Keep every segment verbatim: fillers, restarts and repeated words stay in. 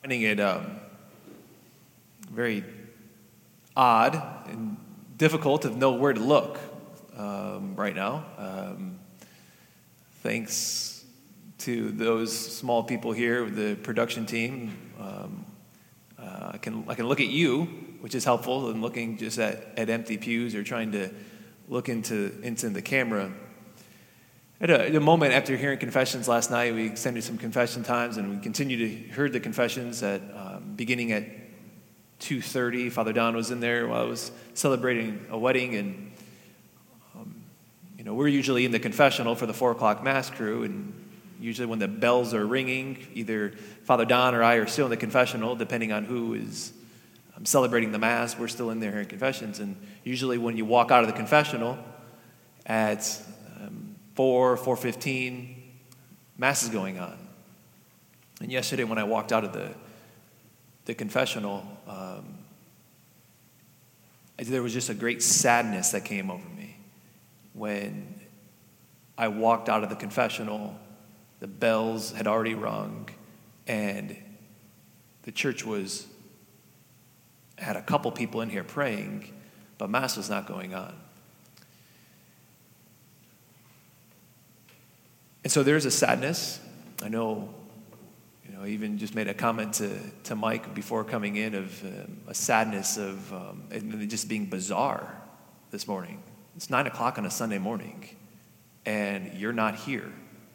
finding it um, very odd and difficult to know where to look um, right now. Um, thanks to those small people here, the production team. Um, uh, I can I can look at you, which is helpful, and looking just at, at empty pews or trying to look into into the camera. At a, at a moment after hearing confessions last night, we extended some confession times, and we continued to heard the confessions at um, beginning at two thirty. Father Don was in there while I was celebrating a wedding, and um, you know we're usually in the confessional for the four o'clock mass crew, and usually when the bells are ringing, either Father Don or I are still in the confessional, depending on who is um, celebrating the mass. We're still in there hearing confessions, and usually when you walk out of the confessional at um, four, four fifteen, mass is going on. And yesterday when I walked out of the the confessional, um, there was just a great sadness that came over me. When I walked out of the confessional, the bells had already rung, and the church was had a couple people in here praying, but mass was not going on. And so there's a sadness. I know, you know, I even just made a comment to, to Mike before coming in of um, a sadness of um, it just being bizarre this morning. It's nine o'clock on a Sunday morning, and you're not here.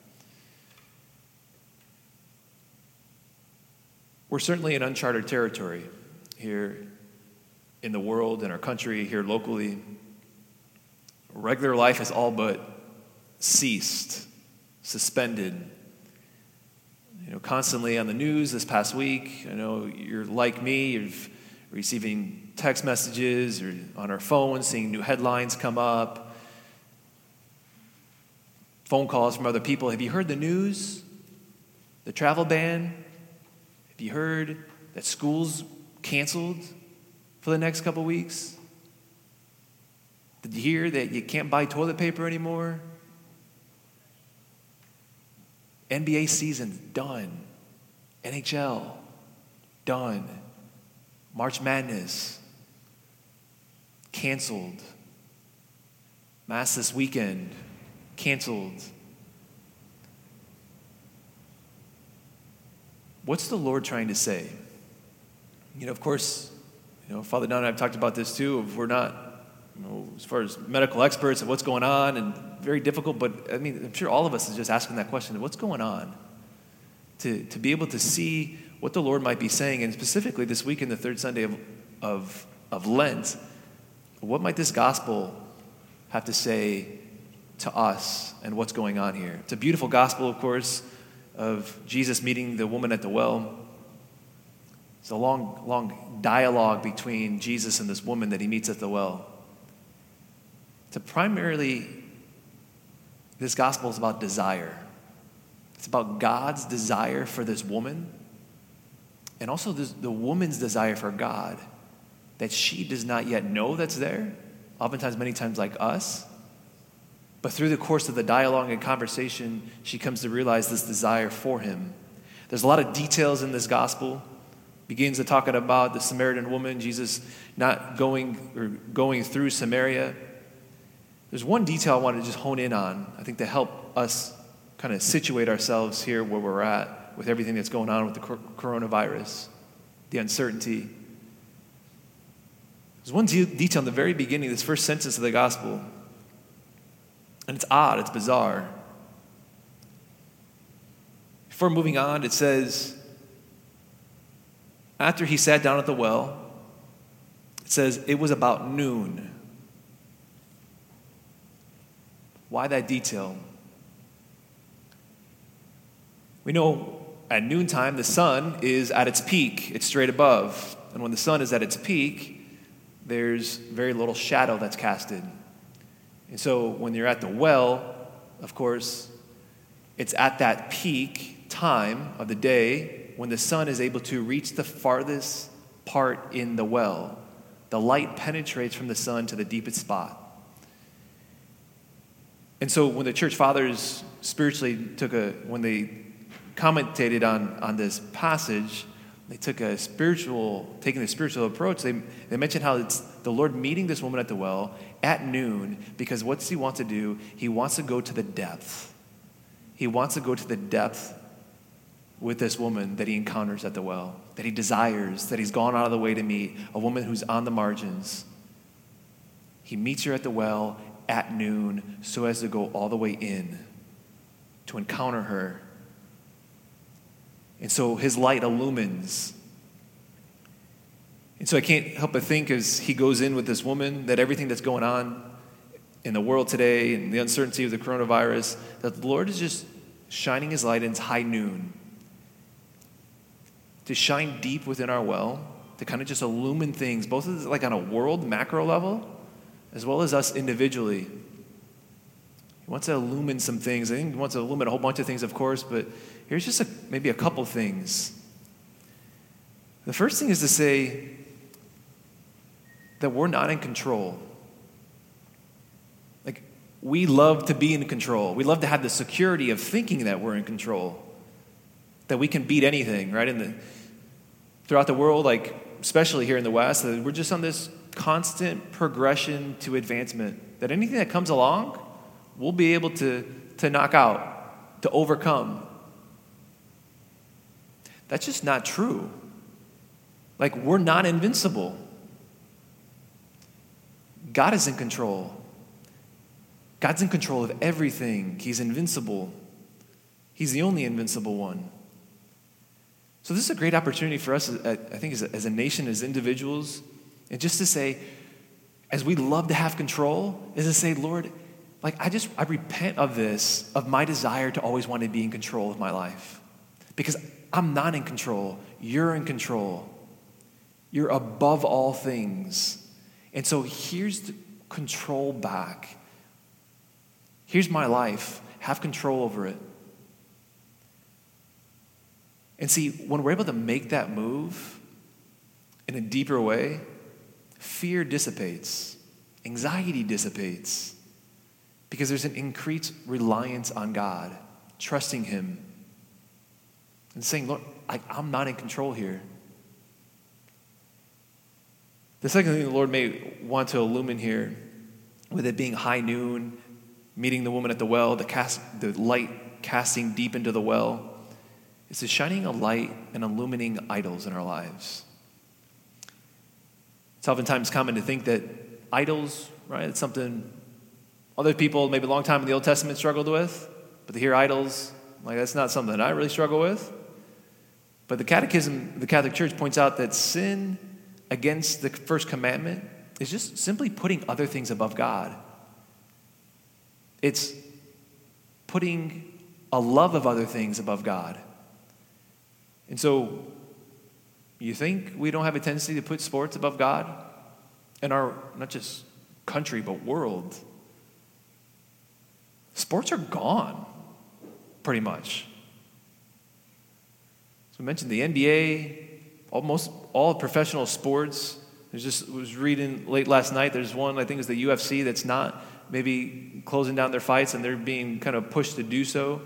We're certainly in uncharted territory here in the world, in our country, here locally. Regular life has all but ceased, suspended. You know, constantly on the news this past week, I know you're like me, you're receiving text messages or on our phones, seeing new headlines come up, phone calls from other people. Have you heard the news? The travel ban? Have you heard that school's canceled for the next couple weeks? Did you hear that you can't buy toilet paper anymore? N B A season's done. N H L, done. March Madness, canceled. Mass this weekend, canceled. What's the Lord trying to say? You know, of course, you know, Father Don and I have talked about this too. If we're not, you know, as far as medical experts and what's going on, and very difficult, but I mean, I'm sure all of us is just asking that question, what's going on? To to be able to see what the Lord might be saying, and specifically this week in the third Sunday of, of, of Lent, what might this gospel have to say to us and what's going on here? It's a beautiful gospel, of course, of Jesus meeting the woman at the well. It's a long, long dialogue between Jesus and this woman that he meets at the well. To primarily, this gospel is about desire. It's about God's desire for this woman, and also this, the woman's desire for God, that she does not yet know that's there, oftentimes, many times like us. But through the course of the dialogue and conversation, she comes to realize this desire for him. There's a lot of details in this gospel. Begins to talking about the Samaritan woman, Jesus not going or going through Samaria. There's one detail I want to just hone in on, I think, to help us kind of situate ourselves here where we're at with everything that's going on with the coronavirus, the uncertainty. There's one de- detail in the very beginning, this first sentence of the gospel. And it's odd, it's bizarre. Before moving on, it says, after he sat down at the well, it says, it was about noon. Why that detail? We know at noontime, the sun is at its peak. It's straight above. And when the sun is at its peak, there's very little shadow that's casted. And so when you're at the well, of course, it's at that peak time of the day when the sun is able to reach the farthest part in the well. The light penetrates from the sun to the deepest spot. And so when the church fathers spiritually took a, when they commentated on, on this passage, They took a spiritual, taking the spiritual approach. They, they mentioned how it's the Lord meeting this woman at the well at noon, because what's he want to do? He wants to go to the depth. He wants to go to the depth with this woman that he encounters at the well, that he desires, that he's gone out of the way to meet, a woman who's on the margins. He meets her at the well at noon so as to go all the way in to encounter her. And so his light illumines. And so I can't help but think as he goes in with this woman that everything that's going on in the world today and the uncertainty of the coronavirus, that the Lord is just shining his light in high noon to shine deep within our well, to kind of just illumine things, both like on a world macro level, as well as us individually. He wants to illumine some things. I think he wants to illumine a whole bunch of things, of course, but here's just a, maybe a couple things. The first thing is to say that we're not in control. Like, we love to be in control. We love to have the security of thinking that we're in control, that we can beat anything, right? In the, throughout the world, like especially here in the West, that we're just on this constant progression to advancement, that anything that comes along, we'll be able to, to knock out, to overcome. That's just not true. Like, we're not invincible. God is in control. God's in control of everything. He's invincible. He's the only invincible one. So this is a great opportunity for us, I think, as a, as a nation, as individuals, and just to say, as we love to have control, is to say, Lord, like, I just, I repent of this, of my desire to always want to be in control of my life. Because I'm not in control. You're in control. You're above all things. And so here's the control back. Here's my life. Have control over it. And see, when we're able to make that move in a deeper way, fear dissipates. Anxiety dissipates. Because there's an increased reliance on God, trusting him, and saying, Lord, I, I'm not in control here. The second thing the Lord may want to illumine here, with it being high noon, meeting the woman at the well, the, cast, the light casting deep into the well, is the shining a light and illumining idols in our lives. It's oftentimes common to think that idols, right, it's something other people, maybe a long time in the Old Testament, struggled with, but to hear idols, like, that's not something that I really struggle with. But the Catechism, the Catholic Church points out that sin against the first commandment is just simply putting other things above God. It's putting a love of other things above God. And so, you think we don't have a tendency to put sports above God in our, not just country, but world? Sports are gone, pretty much. So we mentioned the N B A, almost all professional sports. There's just, I was reading late last night, there's one, I think it's the U F C, that's not maybe closing down their fights, and they're being kind of pushed to do so.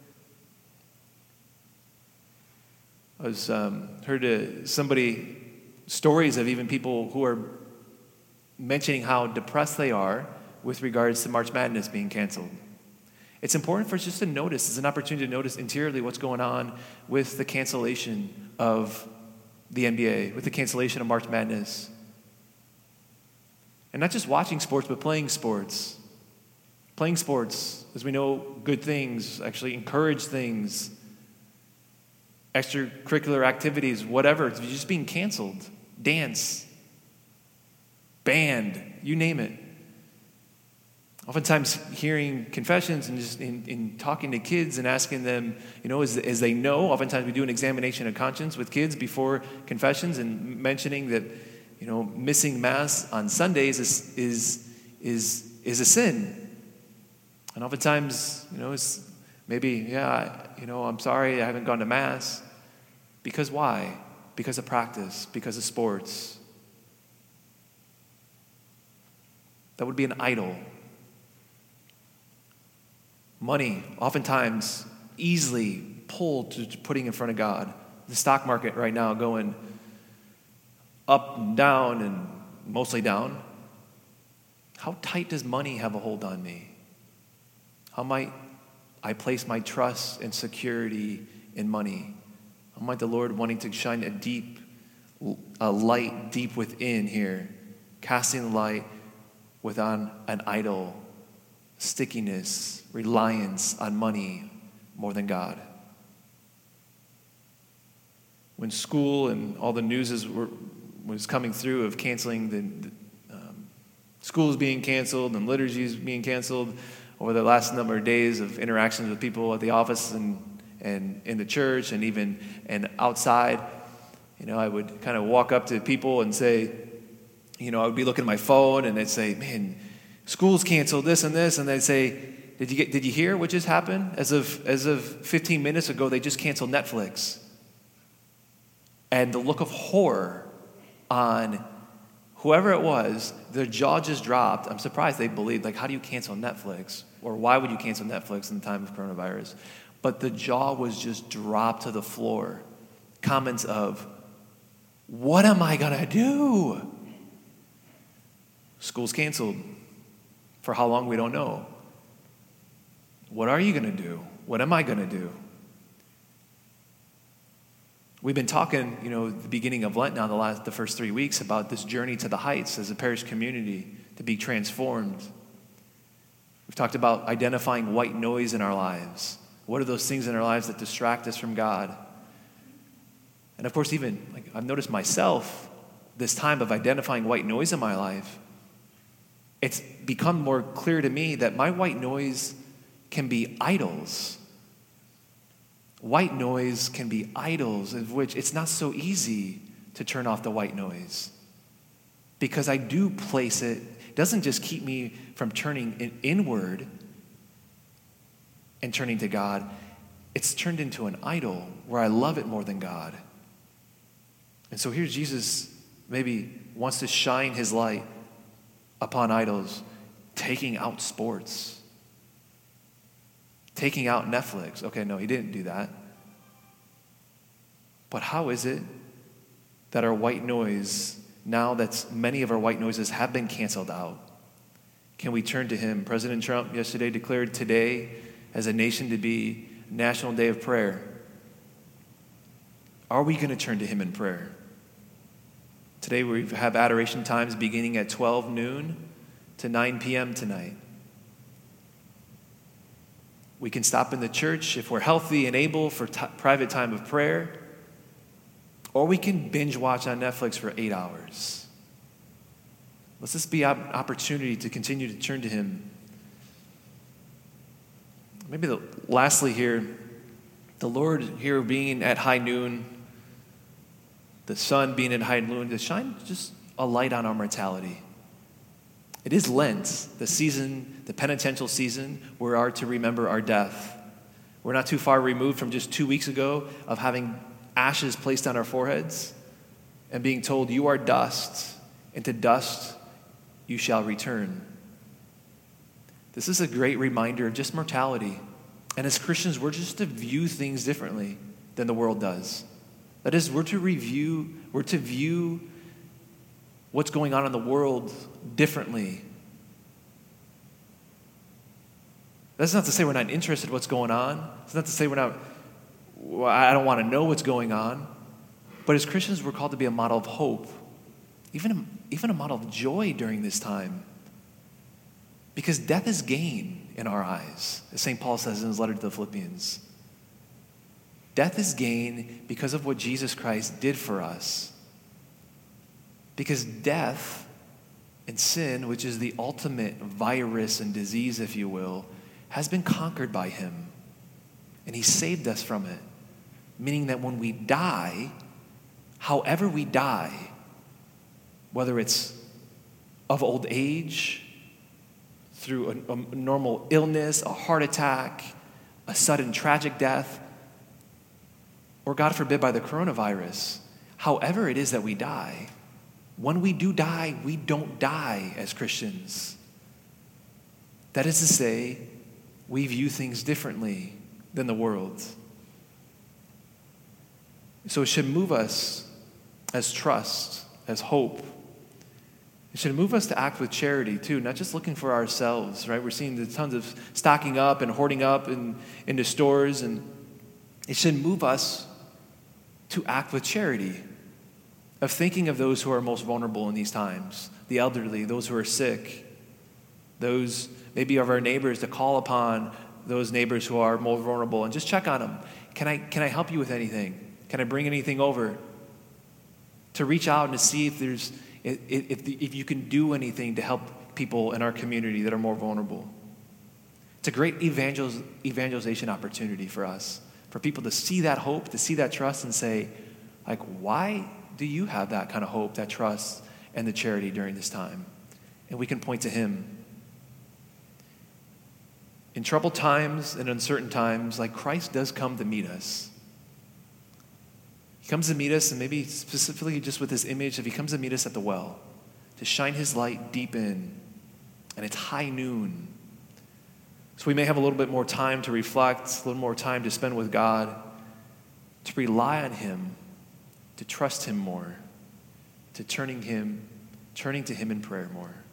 I was um, heard uh, somebody, stories of even people who are mentioning how depressed they are with regards to March Madness being canceled. It's important for us just to notice, it's an opportunity to notice interiorly what's going on with the cancellation of the N B A, with the cancellation of March Madness. And not just watching sports, but playing sports. Playing sports, as we know, good things, actually encourage things, extracurricular activities, whatever, it's just being canceled. Dance, band, you name it. Oftentimes hearing confessions and just in, in talking to kids and asking them, you know, as, as they know, oftentimes we do an examination of conscience with kids before confessions, and mentioning that, you know, missing Mass on Sundays is is is, is a sin. And oftentimes, you know, it's maybe, yeah, you know, I'm sorry I haven't gone to Mass. Because why? Because of practice, because of sports. That would be an idol. Money, oftentimes, easily pulled to putting in front of God. the stock market right now going up and down and mostly down. How tight does money have a hold on me? How might I place my trust and security in money? How might the Lord wanting to shine a deep, a light deep within here, casting the light within an idol, stickiness, reliance on money more than God? When school and all the news is, were, was coming through of canceling the, the um, schools being canceled and liturgies being canceled over the last number of days of interactions with people at the office and and in the church and even and outside, you know, I would kind of walk up to people and say, you know, I would be looking at my phone and they'd say, man, school's canceled this and this, and they'd say, did you get did you hear what just happened? As of as of fifteen minutes ago, they just canceled Netflix. And the look of horror on whoever it was, their jaw just dropped. I'm surprised they believed, like, how do you cancel Netflix? Or why would you cancel Netflix in the time of coronavirus? But the jaw was just dropped to the floor. Comments of, what am I going to do? School's canceled. For how long, we don't know. What are you going to do? What am I going to do? We've been talking, you know, the beginning of Lent now, the last, the first three weeks, about this journey to the heights as a parish community to be transformed. We've talked about identifying white noise in our lives. What are those things in our lives that distract us from God? And of course, even like I've noticed myself, this time of identifying white noise in my life, it's become more clear to me that my white noise can be idols. White noise can be idols, of which it's not so easy to turn off the white noise. Because I do place it, it doesn't just keep me from turning inward and turning to God. It's turned into an idol where I love it more than God. And so here Jesus maybe wants to shine his light upon idols, taking out sports. Taking out Netflix. Okay, no, he didn't do that. But how is it that our white noise, now that many of our white noises have been canceled out, can we turn to him? President Trump yesterday declared today as a nation to be National Day of Prayer. Are we going to turn to him in prayer? Today we have adoration times beginning at twelve noon to nine p.m. tonight. We can stop in the church if we're healthy and able for t- private time of prayer, or we can binge watch on Netflix for eight hours. Let's just be an opportunity to continue to turn to him. Maybe the, lastly here, the Lord here being at high noon, the sun being at high noon, to shine just a light on our mortality. It is Lent, the season, the penitential season, where we are to remember our death. We're not too far removed from just two weeks ago of having ashes placed on our foreheads and being told, you are dust, and to dust you shall return. This is a great reminder of just mortality. And as Christians, we're just to view things differently than the world does. That is, we're to review, we're to view what's going on in the world differently. That's not to say we're not interested in what's going on. It's not to say we're not, well, I don't want to know what's going on. But as Christians, we're called to be a model of hope, even, even a model of joy during this time. Because death is gain in our eyes, as Saint Paul says in his letter to the Philippians. Death is gain because of what Jesus Christ did for us. Because death and sin, which is the ultimate virus and disease, if you will, has been conquered by him. And he saved us from it. Meaning that when we die, however we die, whether it's of old age, through a, a normal illness, a heart attack, a sudden tragic death, or God forbid by the coronavirus, however it is that we die, when we do die, we don't die as Christians. That is to say, we view things differently than the world. So it should move us as trust, as hope. It should move us to act with charity too, not just looking for ourselves, right? We're seeing the tons of stocking up and hoarding up in, into stores, and it should move us to act with charity, of thinking of those who are most vulnerable in these times, the elderly, those who are sick, those maybe of our neighbors, to call upon those neighbors who are more vulnerable and just check on them. Can I, can I help you with anything? Can I bring anything over? To reach out and to see if there's if, if, if you can do anything to help people in our community that are more vulnerable. It's a great evangel- evangelization opportunity for us, for people to see that hope, to see that trust and say, like, why do you have that kind of hope, that trust, and the charity during this time? And we can point to him. In troubled times and uncertain times, like, Christ does come to meet us. He comes to meet us, and maybe specifically just with this image, if he comes to meet us at the well, to shine his light deep in, and it's high noon. So we may have a little bit more time to reflect, a little more time to spend with God, to rely on him, to trust him more, to turning him, turning to him in prayer more.